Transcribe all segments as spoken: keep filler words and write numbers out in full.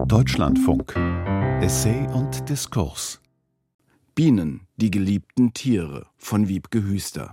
Deutschlandfunk. Essay und Diskurs. Bienen, die geliebten Tiere von Wiebke Hüster.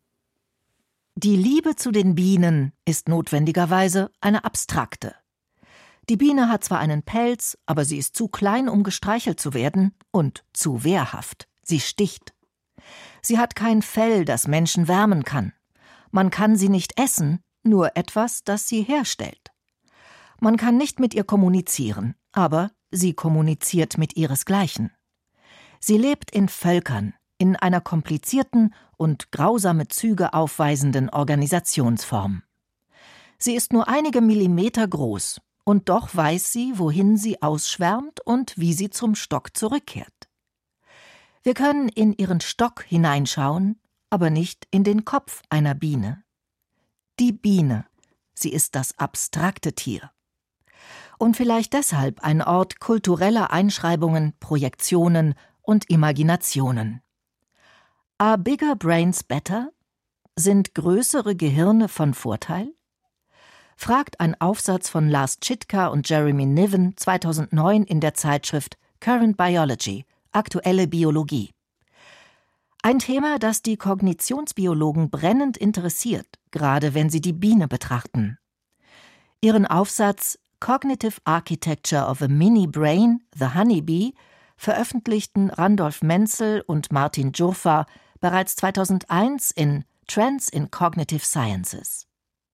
Die Liebe zu den Bienen ist notwendigerweise eine abstrakte. Die Biene hat zwar einen Pelz, aber sie ist zu klein, um gestreichelt zu werden, und zu wehrhaft. Sie sticht. Sie hat kein Fell, das Menschen wärmen kann. Man kann sie nicht essen, nur etwas, das sie herstellt. Man kann nicht mit ihr kommunizieren, aber sie kommuniziert mit ihresgleichen. Sie lebt in Völkern, in einer komplizierten und grausame Züge aufweisenden Organisationsform. Sie ist nur einige Millimeter groß, und doch weiß sie, wohin sie ausschwärmt und wie sie zum Stock zurückkehrt. Wir können in ihren Stock hineinschauen, aber nicht in den Kopf einer Biene. Die Biene, sie ist das abstrakte Tier. Und vielleicht deshalb ein Ort kultureller Einschreibungen, Projektionen und Imaginationen. Are bigger brains better? Sind größere Gehirne von Vorteil? Fragt ein Aufsatz von Lars Chitka und Jeremy Niven zweitausendneun in der Zeitschrift Current Biology, aktuelle Biologie. Ein Thema, das die Kognitionsbiologen brennend interessiert, gerade wenn sie die Biene betrachten. Ihren Aufsatz Cognitive Architecture of a Mini Brain, the Honeybee, veröffentlichten Randolph Menzel und Martin Dżurfa bereits zweitausendeins in Trends in Cognitive Sciences.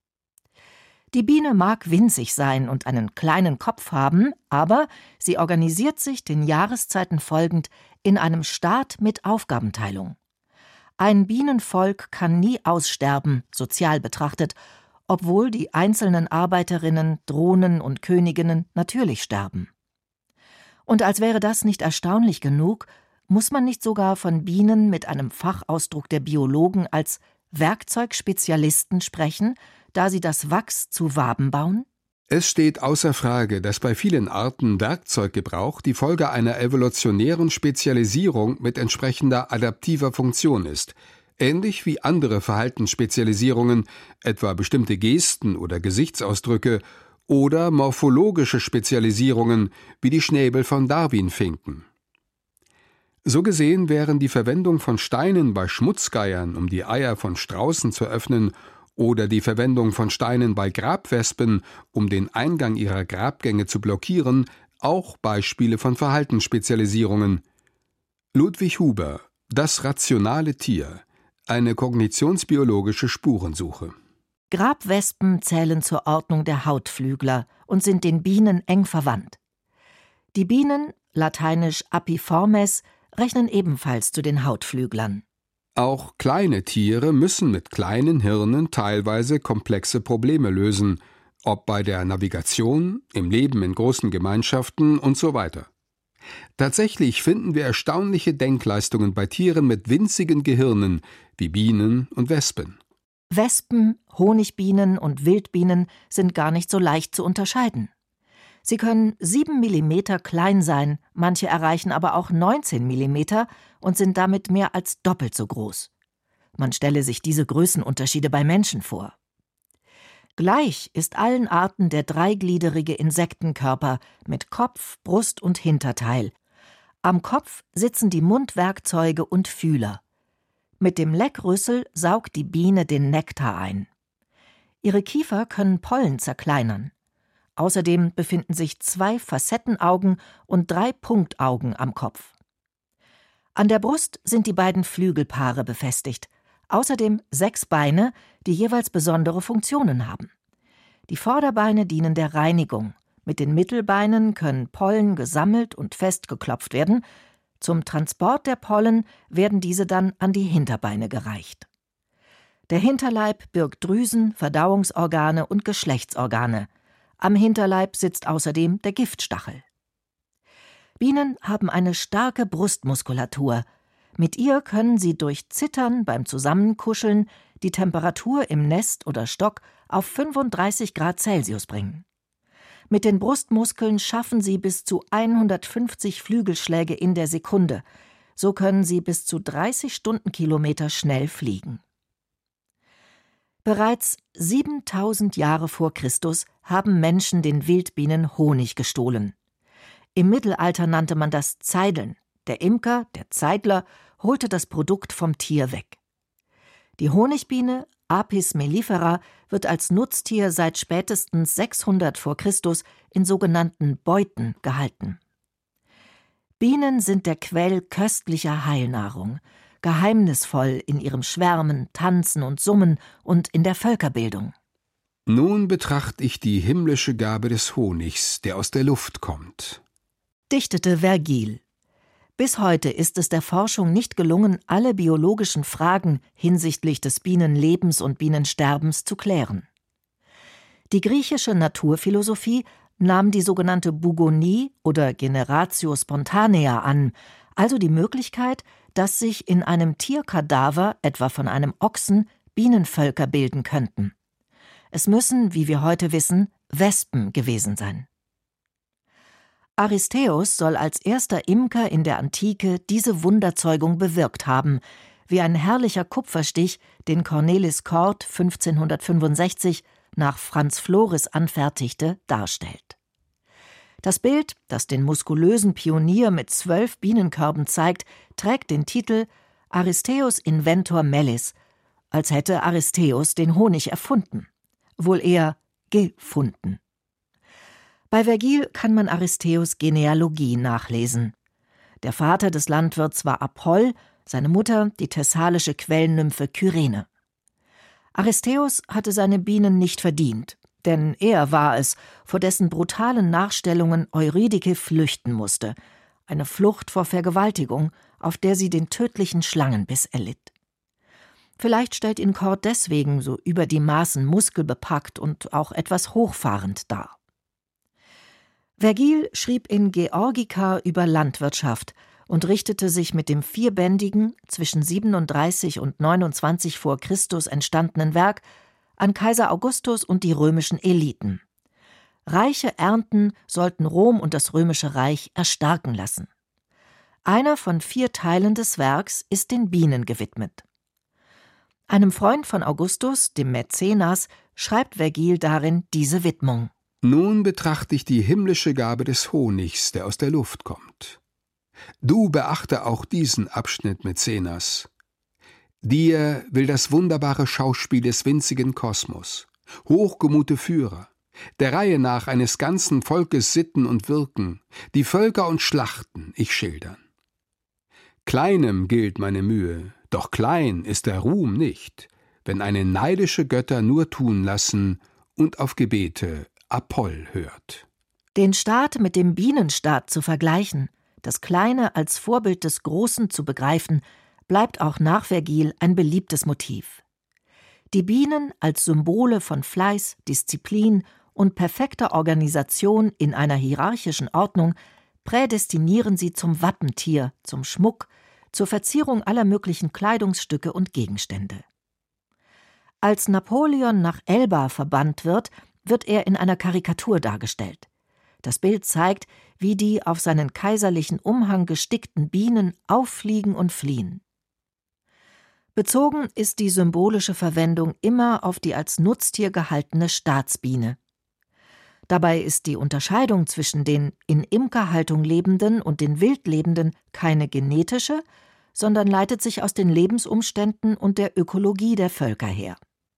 Die Biene mag winzig sein und einen kleinen Kopf haben, aber sie organisiert sich den Jahreszeiten folgend in einem Staat mit Aufgabenteilung. Ein Bienenvolk kann nie aussterben, sozial betrachtet, obwohl die einzelnen Arbeiterinnen, Drohnen und Königinnen natürlich sterben. Und als wäre das nicht erstaunlich genug, muss man nicht sogar von Bienen mit einem Fachausdruck der Biologen als Werkzeugspezialisten sprechen, da sie das Wachs zu Waben bauen? Es steht außer Frage, dass bei vielen Arten Werkzeuggebrauch die Folge einer evolutionären Spezialisierung mit entsprechender adaptiver Funktion ist, ähnlich wie andere Verhaltensspezialisierungen, etwa bestimmte Gesten oder Gesichtsausdrücke, oder morphologische Spezialisierungen wie die Schnäbel von Darwinfinken. So gesehen wären die Verwendung von Steinen bei Schmutzgeiern, um die Eier von Straußen zu öffnen, oder die Verwendung von Steinen bei Grabwespen, um den Eingang ihrer Grabgänge zu blockieren, auch Beispiele von Verhaltensspezialisierungen. Ludwig Huber, Das rationale Tier, eine kognitionsbiologische Spurensuche. Grabwespen zählen zur Ordnung der Hautflügler und sind den Bienen eng verwandt. Die Bienen, lateinisch Apiformes, rechnen ebenfalls zu den Hautflüglern. Auch kleine Tiere müssen mit kleinen Hirnen teilweise komplexe Probleme lösen, ob bei der Navigation, im Leben in großen Gemeinschaften und so weiter. Tatsächlich finden wir erstaunliche Denkleistungen bei Tieren mit winzigen Gehirnen wie Bienen und Wespen. Wespen, Honigbienen und Wildbienen sind gar nicht so leicht zu unterscheiden. Sie können sieben Millimeter klein sein, manche erreichen aber auch neunzehn Millimeter und sind damit mehr als doppelt so groß. Man stelle sich diese Größenunterschiede bei Menschen vor. Gleich ist allen Arten der dreigliederige Insektenkörper mit Kopf, Brust und Hinterteil. Am Kopf sitzen die Mundwerkzeuge und Fühler. Mit dem Leckrüssel saugt die Biene den Nektar ein. Ihre Kiefer können Pollen zerkleinern. Außerdem befinden sich zwei Facettenaugen und drei Punktaugen am Kopf. An der Brust sind die beiden Flügelpaare befestigt, außerdem sechs Beine, die jeweils besondere Funktionen haben. Die Vorderbeine dienen der Reinigung, mit den Mittelbeinen können Pollen gesammelt und festgeklopft werden, zum Transport der Pollen werden diese dann an die Hinterbeine gereicht. Der Hinterleib birgt Drüsen, Verdauungsorgane und Geschlechtsorgane. Am Hinterleib sitzt außerdem der Giftstachel. Bienen haben eine starke Brustmuskulatur. Mit ihr können sie durch Zittern beim Zusammenkuscheln die Temperatur im Nest oder Stock auf fünfunddreißig Grad Celsius bringen. Mit den Brustmuskeln schaffen sie bis zu hundertfünfzig Flügelschläge in der Sekunde. So können sie bis zu dreißig Stundenkilometer schnell fliegen. Bereits siebentausend Jahre vor Christus haben Menschen den Wildbienen Honig gestohlen. Im Mittelalter nannte man das Zeideln. Der Imker, der Zeidler, holte das Produkt vom Tier weg. Die Honigbiene, Apis mellifera, wird als Nutztier seit spätestens sechshundert vor Christus in sogenannten Beuten gehalten. Bienen sind der Quell köstlicher Heilnahrung, geheimnisvoll in ihrem Schwärmen, Tanzen und Summen und in der Völkerbildung. Nun betracht ich die himmlische Gabe des Honigs, der aus der Luft kommt, dichtete Vergil. Bis heute ist es der Forschung nicht gelungen, alle biologischen Fragen hinsichtlich des Bienenlebens und Bienensterbens zu klären. Die griechische Naturphilosophie nahm die sogenannte Bugonie oder Generatio spontanea an, also die Möglichkeit, dass sich in einem Tierkadaver, etwa von einem Ochsen, Bienenvölker bilden könnten. Es müssen, wie wir heute wissen, Wespen gewesen sein. Aristeus soll als erster Imker in der Antike diese Wunderzeugung bewirkt haben, wie ein herrlicher Kupferstich, den Cornelis Cort fünfzehnhundertfünfundsechzig nach Franz Flores anfertigte, darstellt. Das Bild, das den muskulösen Pionier mit zwölf Bienenkörben zeigt, trägt den Titel Aristeus Inventor Mellis, als hätte Aristeus den Honig erfunden, wohl eher gefunden. Bei Vergil kann man Aristeus' Genealogie nachlesen. Der Vater des Landwirts war Apoll, seine Mutter die thessalische Quellnymphe Kyrene. Aristeus hatte seine Bienen nicht verdient, denn er war es, vor dessen brutalen Nachstellungen Eurydike flüchten musste, eine Flucht vor Vergewaltigung, auf der sie den tödlichen Schlangenbiss erlitt. Vielleicht stellt ihn Cort deswegen so über die Maßen muskelbepackt und auch etwas hochfahrend dar. Vergil schrieb in Georgica über Landwirtschaft und richtete sich mit dem vierbändigen, zwischen siebenunddreißig und neunundzwanzig vor Christus entstandenen Werk an Kaiser Augustus und die römischen Eliten. Reiche Ernten sollten Rom und das Römische Reich erstarken lassen. Einer von vier Teilen des Werks ist den Bienen gewidmet. Einem Freund von Augustus, dem Mäzenas, schreibt Vergil darin diese Widmung. Nun betrachte ich die himmlische Gabe des Honigs, der aus der Luft kommt. Du beachte auch diesen Abschnitt, Mäzenas. Dir will das wunderbare Schauspiel des winzigen Kosmos, hochgemute Führer, der Reihe nach eines ganzen Volkes Sitten und Wirken, die Völker und Schlachten ich schildern. Kleinem gilt meine Mühe, doch klein ist der Ruhm nicht, wenn eine neidische Götter nur tun lassen und auf Gebete Apoll hört. Den Staat mit dem Bienenstaat zu vergleichen, das Kleine als Vorbild des Großen zu begreifen, bleibt auch nach Vergil ein beliebtes Motiv. Die Bienen als Symbole von Fleiß, Disziplin und perfekter Organisation in einer hierarchischen Ordnung prädestinieren sie zum Wappentier, zum Schmuck, zur Verzierung aller möglichen Kleidungsstücke und Gegenstände. Als Napoleon nach Elba verbannt wird, wird er in einer Karikatur dargestellt. Das Bild zeigt, wie die auf seinen kaiserlichen Umhang gestickten Bienen auffliegen und fliehen. Bezogen ist die symbolische Verwendung immer auf die als Nutztier gehaltene Staatsbiene. Dabei ist die Unterscheidung zwischen den in Imkerhaltung lebenden und den Wildlebenden keine genetische, sondern leitet sich aus den Lebensumständen und der Ökologie der Völker her.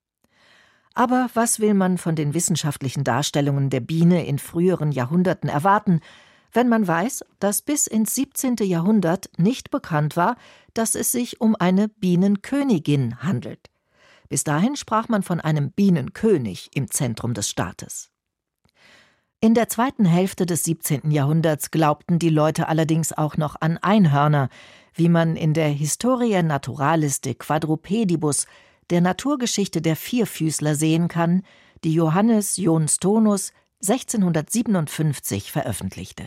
Aber was will man von den wissenschaftlichen Darstellungen der Biene in früheren Jahrhunderten erwarten, wenn man weiß, dass bis ins siebzehnte Jahrhundert nicht bekannt war, dass es sich um eine Bienenkönigin handelt. Bis dahin sprach man von einem Bienenkönig im Zentrum des Staates. In der zweiten Hälfte des siebzehnten Jahrhunderts glaubten die Leute allerdings auch noch an Einhörner, wie man in der Historia Naturalis de Quadrupedibus, der Naturgeschichte der Vierfüßler, sehen kann, die Johannes Johnstonus sechzehnhundertsiebenundfünfzig veröffentlichte.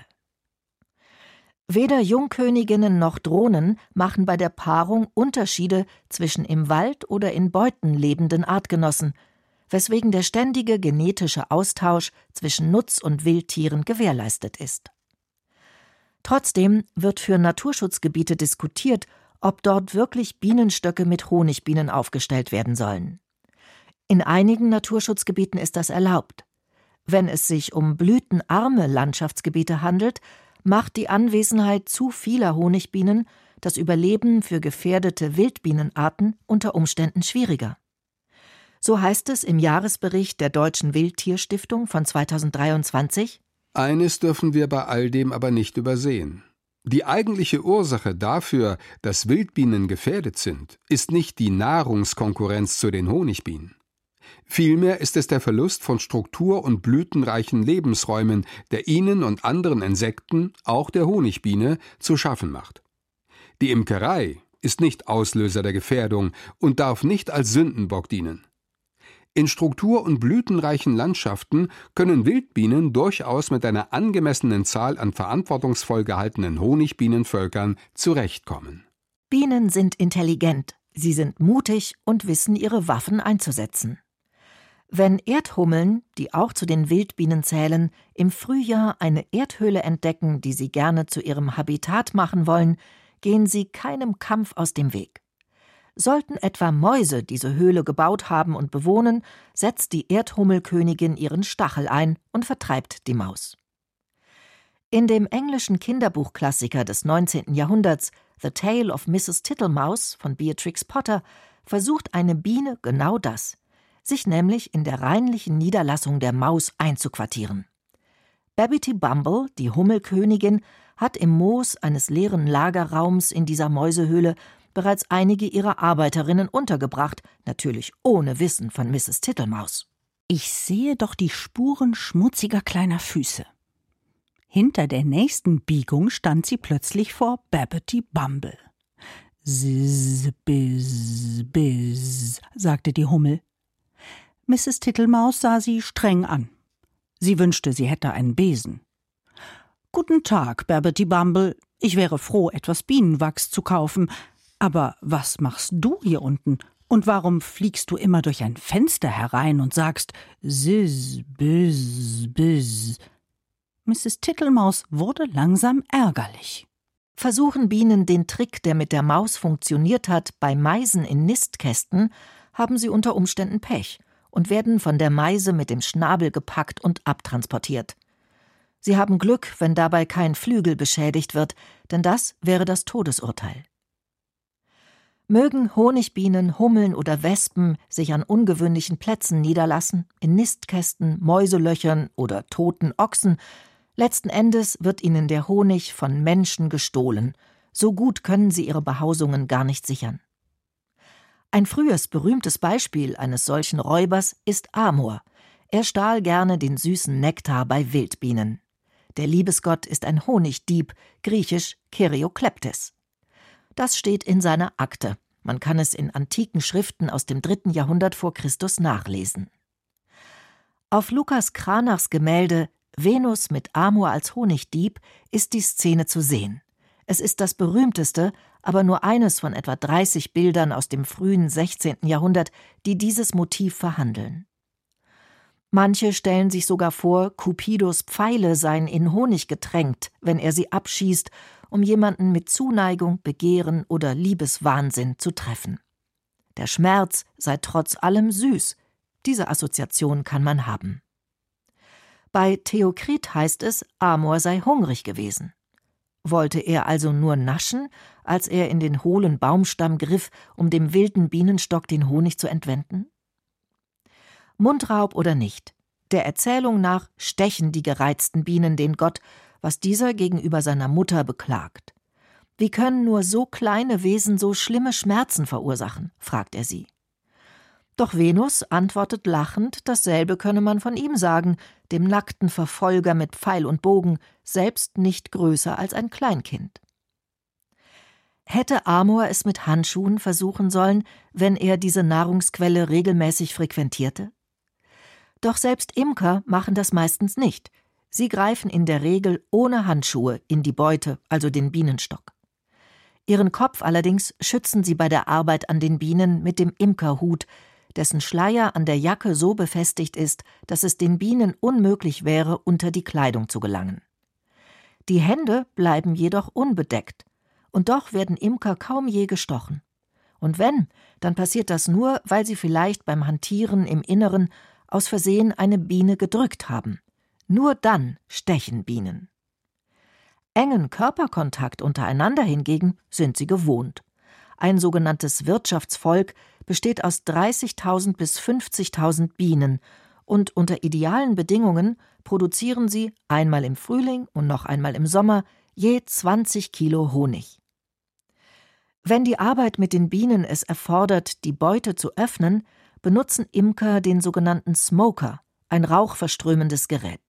Weder Jungköniginnen noch Drohnen machen bei der Paarung Unterschiede zwischen im Wald oder in Beuten lebenden Artgenossen, weswegen der ständige genetische Austausch zwischen Nutz- und Wildtieren gewährleistet ist. Trotzdem wird für Naturschutzgebiete diskutiert, ob dort wirklich Bienenstöcke mit Honigbienen aufgestellt werden sollen. In einigen Naturschutzgebieten ist das erlaubt. Wenn es sich um blütenarme Landschaftsgebiete handelt, macht die Anwesenheit zu vieler Honigbienen das Überleben für gefährdete Wildbienenarten unter Umständen schwieriger. So heißt es im Jahresbericht der Deutschen Wildtierstiftung von zweitausenddreiundzwanzig: Eines dürfen wir bei all dem aber nicht übersehen. Die eigentliche Ursache dafür, dass Wildbienen gefährdet sind, ist nicht die Nahrungskonkurrenz zu den Honigbienen. Vielmehr ist es der Verlust von struktur- und blütenreichen Lebensräumen, der ihnen und anderen Insekten, auch der Honigbiene, zu schaffen macht. Die Imkerei ist nicht Auslöser der Gefährdung und darf nicht als Sündenbock dienen. In struktur- und blütenreichen Landschaften können Wildbienen durchaus mit einer angemessenen Zahl an verantwortungsvoll gehaltenen Honigbienenvölkern zurechtkommen. Bienen sind intelligent, sie sind mutig und wissen, ihre Waffen einzusetzen. Wenn Erdhummeln, die auch zu den Wildbienen zählen, im Frühjahr eine Erdhöhle entdecken, die sie gerne zu ihrem Habitat machen wollen, gehen sie keinem Kampf aus dem Weg. Sollten etwa Mäuse diese Höhle gebaut haben und bewohnen, setzt die Erdhummelkönigin ihren Stachel ein und vertreibt die Maus. In dem englischen Kinderbuchklassiker des neunzehnten Jahrhunderts The Tale of Missus Tittlemaus von Beatrix Potter versucht eine Biene genau das, sich nämlich in der reinlichen Niederlassung der Maus einzuquartieren. Babbitty Bumble, die Hummelkönigin, hat im Moos eines leeren Lagerraums in dieser Mäusehöhle bereits einige ihrer Arbeiterinnen untergebracht, natürlich ohne Wissen von Missus Tittlemaus. Ich sehe doch die Spuren schmutziger kleiner Füße. Hinter der nächsten Biegung stand sie plötzlich vor Babbitty Bumble. Zizz, bizz, bizz, sagte die Hummel. Missus Tittlemaus sah sie streng an. Sie wünschte, sie hätte einen Besen. »Guten Tag, Babbitty Bumble. Ich wäre froh, etwas Bienenwachs zu kaufen. Aber was machst du hier unten? Und warum fliegst du immer durch ein Fenster herein und sagst Zizz, bizz, bizz?« Missus Tittlemaus wurde langsam ärgerlich. Versuchen Bienen den Trick, der mit der Maus funktioniert hat, bei Meisen in Nistkästen, haben sie unter Umständen Pech und werden von der Meise mit dem Schnabel gepackt und abtransportiert. Sie haben Glück, wenn dabei kein Flügel beschädigt wird, denn das wäre das Todesurteil. Mögen Honigbienen, Hummeln oder Wespen sich an ungewöhnlichen Plätzen niederlassen, in Nistkästen, Mäuselöchern oder toten Ochsen, letzten Endes wird ihnen der Honig von Menschen gestohlen. So gut können sie ihre Behausungen gar nicht sichern. Ein frühes, berühmtes Beispiel eines solchen Räubers ist Amor. Er stahl gerne den süßen Nektar bei Wildbienen. Der Liebesgott ist ein Honigdieb, griechisch Keriokleptes. Das steht in seiner Akte. Man kann es in antiken Schriften aus dem dritten Jahrhundert vor Christus nachlesen. Auf Lukas Cranachs Gemälde »Venus mit Amor als Honigdieb« ist die Szene zu sehen. Es ist das berühmteste, aber nur eines von etwa dreißig Bildern aus dem frühen sechzehnten Jahrhundert, die dieses Motiv verhandeln. Manche stellen sich sogar vor, Cupidos Pfeile seien in Honig getränkt, wenn er sie abschießt, um jemanden mit Zuneigung, Begehren oder Liebeswahnsinn zu treffen. Der Schmerz sei trotz allem süß. Diese Assoziation kann man haben. Bei Theokrit heißt es, Amor sei hungrig gewesen. Wollte er also nur naschen, als er in den hohlen Baumstamm griff, um dem wilden Bienenstock den Honig zu entwenden? Mundraub oder nicht, der Erzählung nach stechen die gereizten Bienen den Gott, was dieser gegenüber seiner Mutter beklagt. Wie können nur so kleine Wesen so schlimme Schmerzen verursachen, fragt er sie. Doch Venus antwortet lachend, dasselbe könne man von ihm sagen, dem nackten Verfolger mit Pfeil und Bogen, selbst nicht größer als ein Kleinkind. Hätte Amor es mit Handschuhen versuchen sollen, wenn er diese Nahrungsquelle regelmäßig frequentierte? Doch selbst Imker machen das meistens nicht. Sie greifen in der Regel ohne Handschuhe in die Beute, also den Bienenstock. Ihren Kopf allerdings schützen sie bei der Arbeit an den Bienen mit dem Imkerhut, dessen Schleier an der Jacke so befestigt ist, dass es den Bienen unmöglich wäre, unter die Kleidung zu gelangen. Die Hände bleiben jedoch unbedeckt, und doch werden Imker kaum je gestochen. Und wenn, dann passiert das nur, weil sie vielleicht beim Hantieren im Inneren aus Versehen eine Biene gedrückt haben. Nur dann stechen Bienen. Engen Körperkontakt untereinander hingegen sind sie gewohnt. Ein sogenanntes Wirtschaftsvolk besteht aus dreißigtausend bis fünfzigtausend Bienen und unter idealen Bedingungen produzieren sie einmal im Frühling und noch einmal im Sommer je zwanzig Kilo Honig. Wenn die Arbeit mit den Bienen es erfordert, die Beute zu öffnen, benutzen Imker den sogenannten Smoker, ein rauchverströmendes Gerät.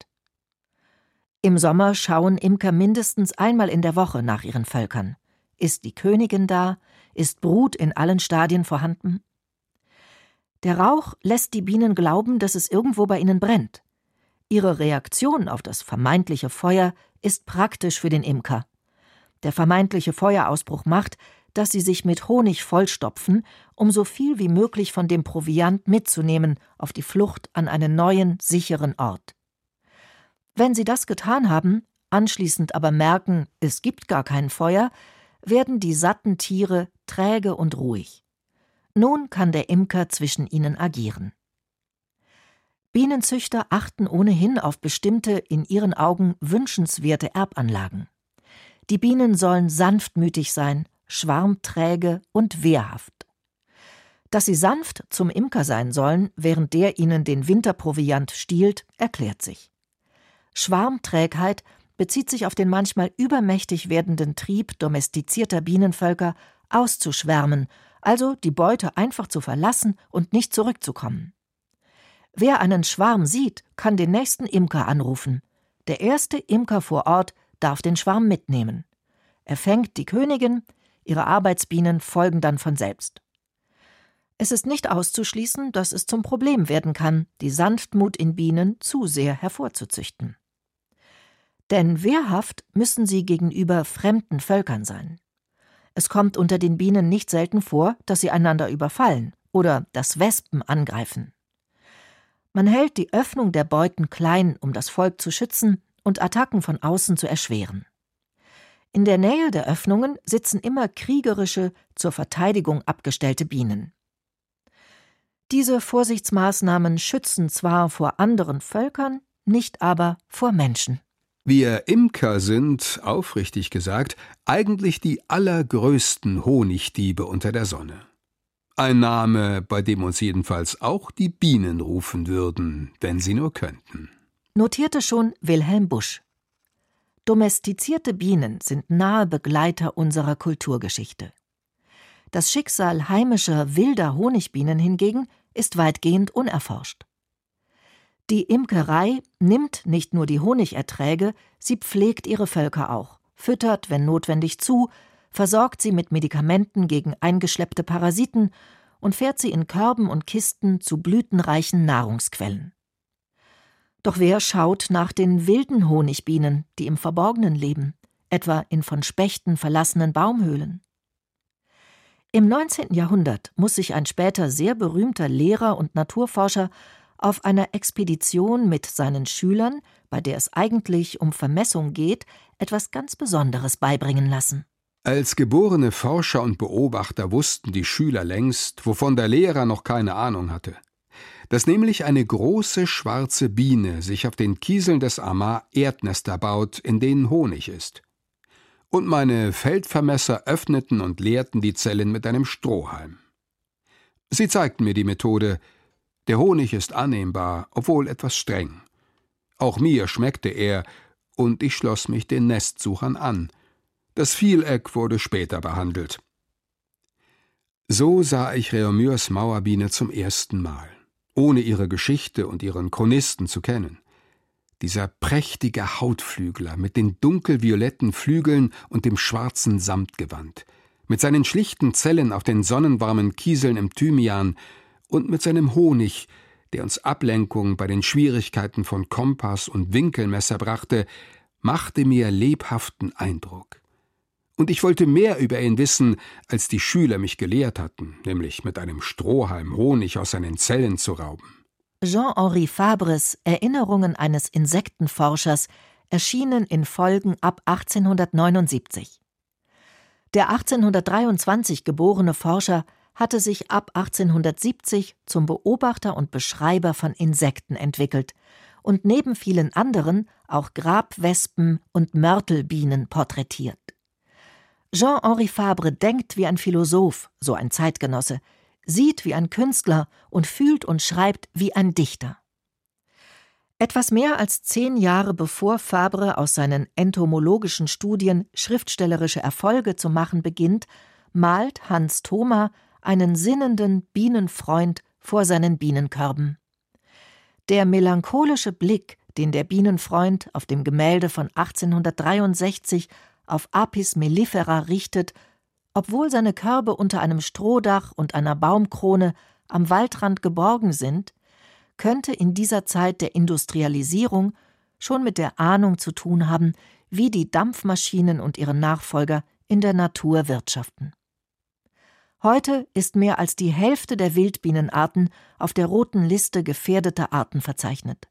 Im Sommer schauen Imker mindestens einmal in der Woche nach ihren Völkern. Ist die Königin da? Ist Brut in allen Stadien vorhanden? Der Rauch lässt die Bienen glauben, dass es irgendwo bei ihnen brennt. Ihre Reaktion auf das vermeintliche Feuer ist praktisch für den Imker. Der vermeintliche Feuerausbruch macht, dass sie sich mit Honig vollstopfen, um so viel wie möglich von dem Proviant mitzunehmen auf die Flucht an einen neuen, sicheren Ort. Wenn sie das getan haben, anschließend aber merken, es gibt gar kein Feuer, werden die satten Tiere träge und ruhig. Nun kann der Imker zwischen ihnen agieren. Bienenzüchter achten ohnehin auf bestimmte, in ihren Augen wünschenswerte Erbanlagen. Die Bienen sollen sanftmütig sein, schwarmträge und wehrhaft. Dass sie sanft zum Imker sein sollen, während der ihnen den Winterproviant stiehlt, erklärt sich. Schwarmträgheit bezieht sich auf den manchmal übermächtig werdenden Trieb domestizierter Bienenvölker, auszuschwärmen, also die Beute einfach zu verlassen und nicht zurückzukommen. Wer einen Schwarm sieht, kann den nächsten Imker anrufen. Der erste Imker vor Ort darf den Schwarm mitnehmen. Er fängt die Königin, ihre Arbeitsbienen folgen dann von selbst. Es ist nicht auszuschließen, dass es zum Problem werden kann, die Sanftmut in Bienen zu sehr hervorzuzüchten. Denn wehrhaft müssen sie gegenüber fremden Völkern sein. Es kommt unter den Bienen nicht selten vor, dass sie einander überfallen oder dass Wespen angreifen. Man hält die Öffnung der Beuten klein, um das Volk zu schützen und Attacken von außen zu erschweren. In der Nähe der Öffnungen sitzen immer kriegerische, zur Verteidigung abgestellte Bienen. Diese Vorsichtsmaßnahmen schützen zwar vor anderen Völkern, nicht aber vor Menschen. Wir Imker sind, aufrichtig gesagt, eigentlich die allergrößten Honigdiebe unter der Sonne. Ein Name, bei dem uns jedenfalls auch die Bienen rufen würden, wenn sie nur könnten. Notierte schon Wilhelm Busch. Domestizierte Bienen sind nahe Begleiter unserer Kulturgeschichte. Das Schicksal heimischer, wilder Honigbienen hingegen ist weitgehend unerforscht. Die Imkerei nimmt nicht nur die Honigerträge, sie pflegt ihre Völker auch, füttert, wenn notwendig, zu, versorgt sie mit Medikamenten gegen eingeschleppte Parasiten und fährt sie in Körben und Kisten zu blütenreichen Nahrungsquellen. Doch wer schaut nach den wilden Honigbienen, die im Verborgenen leben, etwa in von Spechten verlassenen Baumhöhlen? Im neunzehnten Jahrhundert muss sich ein später sehr berühmter Lehrer und Naturforscher auf einer Expedition mit seinen Schülern, bei der es eigentlich um Vermessung geht, etwas ganz Besonderes beibringen lassen. Als geborene Forscher und Beobachter wussten die Schüler längst, wovon der Lehrer noch keine Ahnung hatte, dass nämlich eine große schwarze Biene sich auf den Kieseln des Ammer Erdnester baut, in denen Honig ist. Und meine Feldvermesser öffneten und leerten die Zellen mit einem Strohhalm. Sie zeigten mir die Methode. Der Honig ist annehmbar, obwohl etwas streng. Auch mir schmeckte er, und ich schloss mich den Nestsuchern an. Das Vieleck wurde später behandelt. So sah ich Réaumurs Mauerbiene zum ersten Mal, ohne ihre Geschichte und ihren Chronisten zu kennen. Dieser prächtige Hautflügler mit den dunkelvioletten Flügeln und dem schwarzen Samtgewand, mit seinen schlichten Zellen auf den sonnenwarmen Kieseln im Thymian und mit seinem Honig, der uns Ablenkung bei den Schwierigkeiten von Kompass und Winkelmesser brachte, machte mir lebhaften Eindruck. Und ich wollte mehr über ihn wissen, als die Schüler mich gelehrt hatten, nämlich mit einem Strohhalm Honig aus seinen Zellen zu rauben. Jean-Henri Fabres Erinnerungen eines Insektenforschers erschienen in Folgen ab achtzehnhundertneunundsiebzig. Der achtzehnhundertdreiundzwanzig geborene Forscher hatte sich ab achtzehnhundertsiebzig zum Beobachter und Beschreiber von Insekten entwickelt und neben vielen anderen auch Grabwespen und Mörtelbienen porträtiert. Jean-Henri Fabre denkt wie ein Philosoph, so ein Zeitgenosse, sieht wie ein Künstler und fühlt und schreibt wie ein Dichter. Etwas mehr als zehn Jahre bevor Fabre aus seinen entomologischen Studien schriftstellerische Erfolge zu machen beginnt, malt Hans Thoma einen sinnenden Bienenfreund vor seinen Bienenkörben. Der melancholische Blick, den der Bienenfreund auf dem Gemälde von achtzehnhundertdreiundsechzig auf Apis mellifera richtet, obwohl seine Körbe unter einem Strohdach und einer Baumkrone am Waldrand geborgen sind, könnte in dieser Zeit der Industrialisierung schon mit der Ahnung zu tun haben, wie die Dampfmaschinen und ihre Nachfolger in der Natur wirtschaften. Heute ist mehr als die Hälfte der Wildbienenarten auf der roten Liste gefährdeter Arten verzeichnet.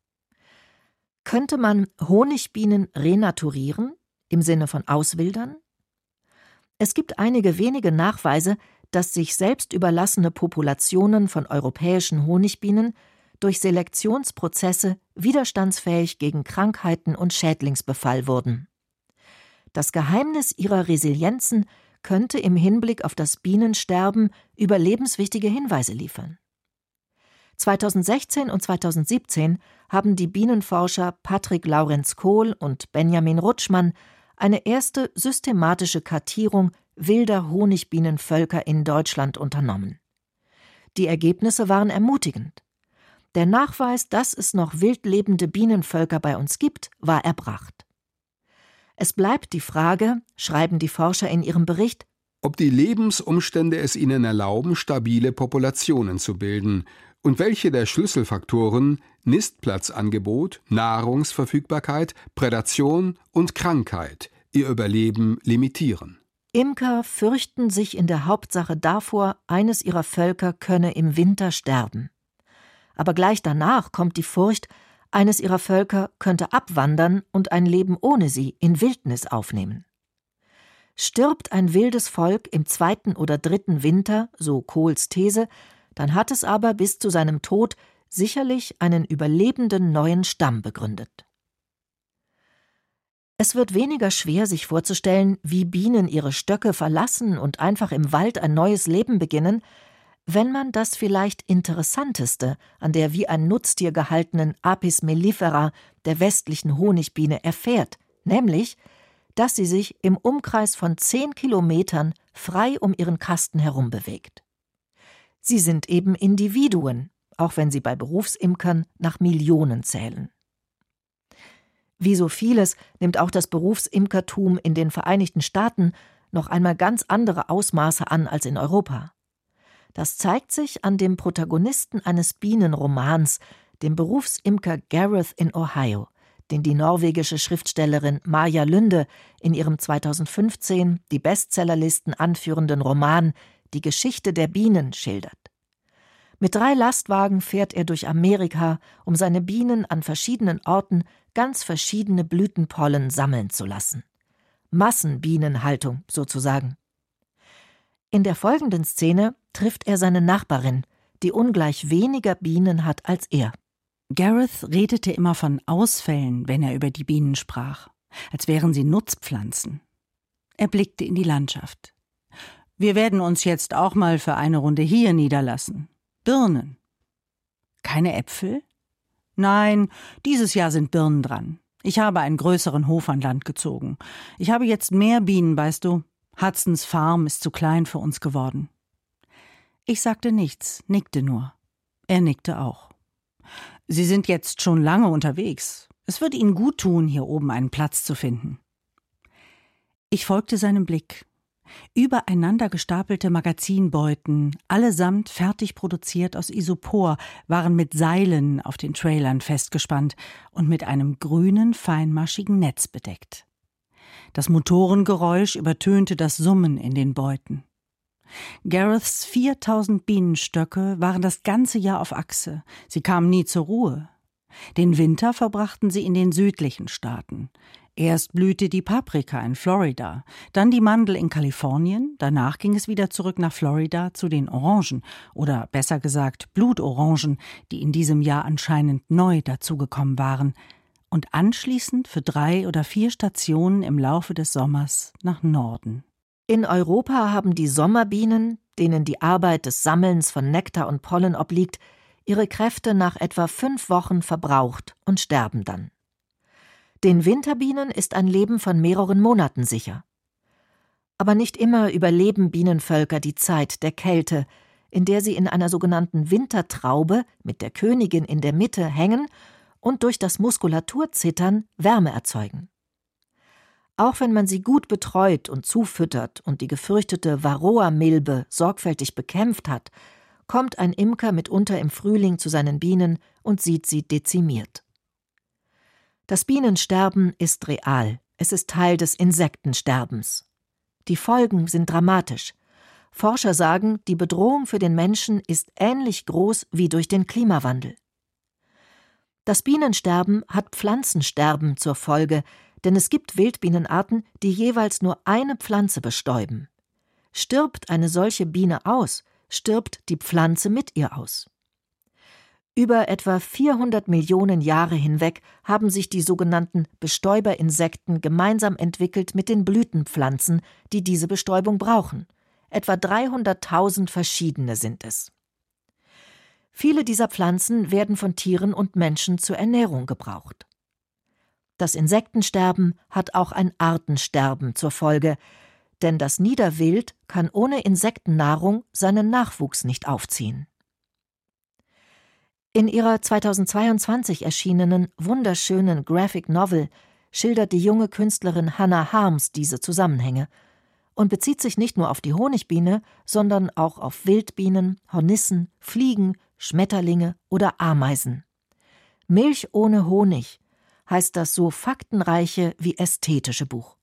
Könnte man Honigbienen renaturieren, im Sinne von auswildern? Es gibt einige wenige Nachweise, dass sich selbst überlassene Populationen von europäischen Honigbienen durch Selektionsprozesse widerstandsfähig gegen Krankheiten und Schädlingsbefall wurden. Das Geheimnis ihrer Resilienzen könnte im Hinblick auf das Bienensterben überlebenswichtige Hinweise liefern. zweitausendsechzehn und zweitausendsiebzehn haben die Bienenforscher Patrick Laurenz-Kohl und Benjamin Rutschmann eine erste systematische Kartierung wilder Honigbienenvölker in Deutschland unternommen. Die Ergebnisse waren ermutigend. Der Nachweis, dass es noch wild lebende Bienenvölker bei uns gibt, war erbracht. Es bleibt die Frage, schreiben die Forscher in ihrem Bericht, ob die Lebensumstände es ihnen erlauben, stabile Populationen zu bilden und welche der Schlüsselfaktoren Nistplatzangebot, Nahrungsverfügbarkeit, Prädation und Krankheit ihr Überleben limitieren. Imker fürchten sich in der Hauptsache davor, eines ihrer Völker könne im Winter sterben. Aber gleich danach kommt die Furcht, eines ihrer Völker könnte abwandern und ein Leben ohne sie in Wildnis aufnehmen. Stirbt ein wildes Volk im zweiten oder dritten Winter, so Kohls These, dann hat es aber bis zu seinem Tod sicherlich einen überlebenden neuen Stamm begründet. Es wird weniger schwer, sich vorzustellen, wie Bienen ihre Stöcke verlassen und einfach im Wald ein neues Leben beginnen, wenn man das vielleicht Interessanteste an der wie ein Nutztier gehaltenen Apis mellifera der westlichen Honigbiene erfährt, nämlich, dass sie sich im Umkreis von zehn Kilometern frei um ihren Kasten herum bewegt. Sie sind eben Individuen, auch wenn sie bei Berufsimkern nach Millionen zählen. Wie so vieles nimmt auch das Berufsimkertum in den Vereinigten Staaten noch einmal ganz andere Ausmaße an als in Europa. Das zeigt sich an dem Protagonisten eines Bienenromans, dem Berufsimker Gareth in Ohio, den die norwegische Schriftstellerin Maja Lunde in ihrem zweitausendfünfzehn die Bestsellerlisten anführenden Roman »Die Geschichte der Bienen« schildert. Mit drei Lastwagen fährt er durch Amerika, um seine Bienen an verschiedenen Orten ganz verschiedene Blütenpollen sammeln zu lassen. Massenbienenhaltung sozusagen. In der folgenden Szene trifft er seine Nachbarin, die ungleich weniger Bienen hat als er. Gareth redete immer von Ausfällen, wenn er über die Bienen sprach, als wären sie Nutzpflanzen. Er blickte in die Landschaft. Wir werden uns jetzt auch mal für eine Runde hier niederlassen. Birnen. Keine Äpfel? Nein, dieses Jahr sind Birnen dran. Ich habe einen größeren Hof an Land gezogen. Ich habe jetzt mehr Bienen, weißt du. Hudsons Farm ist zu klein für uns geworden. Ich sagte nichts, nickte nur. Er nickte auch. Sie sind jetzt schon lange unterwegs. Es wird Ihnen gut tun, hier oben einen Platz zu finden. Ich folgte seinem Blick. Übereinander gestapelte Magazinbeuten, allesamt fertig produziert aus Isopor, waren mit Seilen auf den Trailern festgespannt und mit einem grünen, feinmaschigen Netz bedeckt. Das Motorengeräusch übertönte das Summen in den Beuten. Gareths viertausend Bienenstöcke waren das ganze Jahr auf Achse. Sie kamen nie zur Ruhe. Den Winter verbrachten sie in den südlichen Staaten. Erst blühte die Paprika in Florida, dann die Mandel in Kalifornien, danach ging es wieder zurück nach Florida zu den Orangen oder besser gesagt Blutorangen, die in diesem Jahr anscheinend neu dazugekommen waren, und anschließend für drei oder vier Stationen im Laufe des Sommers nach Norden. In Europa haben die Sommerbienen, denen die Arbeit des Sammelns von Nektar und Pollen obliegt, ihre Kräfte nach etwa fünf Wochen verbraucht und sterben dann. Den Winterbienen ist ein Leben von mehreren Monaten sicher. Aber nicht immer überleben Bienenvölker die Zeit der Kälte, in der sie in einer sogenannten Wintertraube mit der Königin in der Mitte hängen und durch das Muskulaturzittern Wärme erzeugen. Auch wenn man sie gut betreut und zufüttert und die gefürchtete Varroa-Milbe sorgfältig bekämpft hat, kommt ein Imker mitunter im Frühling zu seinen Bienen und sieht sie dezimiert. Das Bienensterben ist real, es ist Teil des Insektensterbens. Die Folgen sind dramatisch. Forscher sagen, die Bedrohung für den Menschen ist ähnlich groß wie durch den Klimawandel. Das Bienensterben hat Pflanzensterben zur Folge, denn es gibt Wildbienenarten, die jeweils nur eine Pflanze bestäuben. Stirbt eine solche Biene aus, stirbt die Pflanze mit ihr aus. Über etwa vierhundert Millionen Jahre hinweg haben sich die sogenannten Bestäuberinsekten gemeinsam entwickelt mit den Blütenpflanzen, die diese Bestäubung brauchen. Etwa dreihunderttausend verschiedene sind es. Viele dieser Pflanzen werden von Tieren und Menschen zur Ernährung gebraucht. Das Insektensterben hat auch ein Artensterben zur Folge, denn das Niederwild kann ohne Insektennahrung seinen Nachwuchs nicht aufziehen. In ihrer zweitausendzweiundzwanzig erschienenen, wunderschönen Graphic Novel schildert die junge Künstlerin Hannah Harms diese Zusammenhänge und bezieht sich nicht nur auf die Honigbiene, sondern auch auf Wildbienen, Hornissen, Fliegen, Schmetterlinge oder Ameisen. Milch ohne Honig heißt das so faktenreiche wie ästhetische Buch.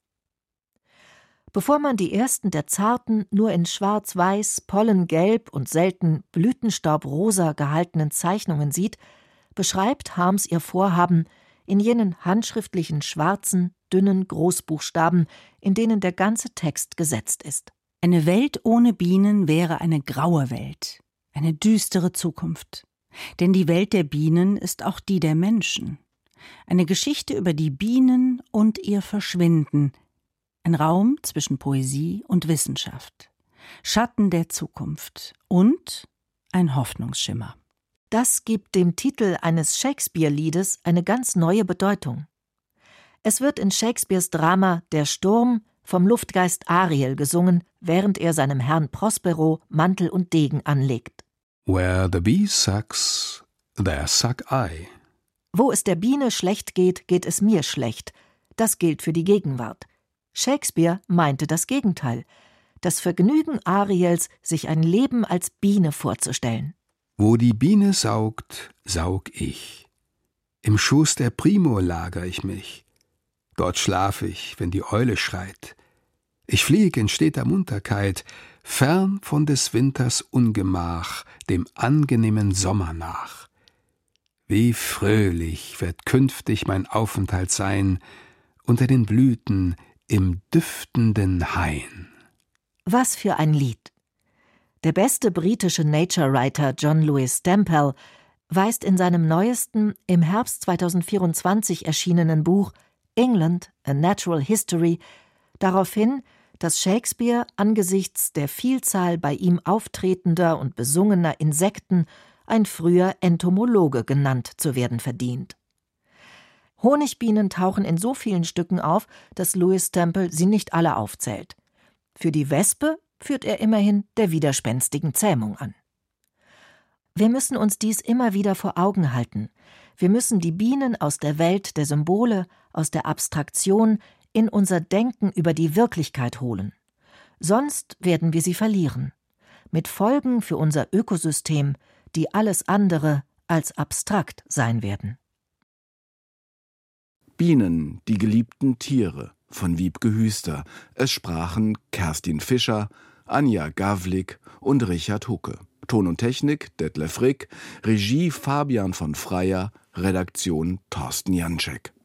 Bevor man die ersten der zarten, nur in schwarz-weiß, pollengelb und selten blütenstaubrosa gehaltenen Zeichnungen sieht, beschreibt Harms ihr Vorhaben in jenen handschriftlichen schwarzen, dünnen Großbuchstaben, in denen der ganze Text gesetzt ist. Eine Welt ohne Bienen wäre eine graue Welt, eine düstere Zukunft. Denn die Welt der Bienen ist auch die der Menschen. Eine Geschichte über die Bienen und ihr Verschwinden, ein Raum zwischen Poesie und Wissenschaft, Schatten der Zukunft und ein Hoffnungsschimmer. Das gibt dem Titel eines Shakespeare-Liedes eine ganz neue Bedeutung. Es wird in Shakespeares Drama »Der Sturm« vom Luftgeist Ariel gesungen, während er seinem Herrn Prospero Mantel und Degen anlegt. Where the bee sucks, there suck I. Wo es der Biene schlecht geht, geht es mir schlecht. Das gilt für die Gegenwart. Shakespeare meinte das Gegenteil. Das Vergnügen Ariels, sich ein Leben als Biene vorzustellen. Wo die Biene saugt, saug ich. Im Schoß der Primo lager ich mich. Dort schlaf ich, wenn die Eule schreit. Ich flieg in steter Munterkeit, fern von des Winters Ungemach, dem angenehmen Sommer nach. Wie fröhlich wird künftig mein Aufenthalt sein, unter den Blüten im düftenden Hain. Was für ein Lied! Der beste britische Nature-Writer John Lewis Stempel weist in seinem neuesten, im Herbst zweitausendvierundzwanzig erschienenen Buch England, A Natural History darauf hin, dass Shakespeare angesichts der Vielzahl bei ihm auftretender und besungener Insekten ein früher Entomologe genannt zu werden verdient. Honigbienen tauchen in so vielen Stücken auf, dass Lewis Stempel sie nicht alle aufzählt. Für die Wespe führt er immerhin der widerspenstigen Zähmung an. Wir müssen uns dies immer wieder vor Augen halten. Wir müssen die Bienen aus der Welt der Symbole, aus der Abstraktion in unser Denken über die Wirklichkeit holen. Sonst werden wir sie verlieren. Mit Folgen für unser Ökosystem, die alles andere als abstrakt sein werden. Bienen, die geliebten Tiere von Wiebke Hüster. Es sprachen Kerstin Fischer, Anja Gawlik und Richard Hucke. Ton und Technik Detlef Frick, Regie Fabian von Freyer, Redaktion Thorsten Janczek.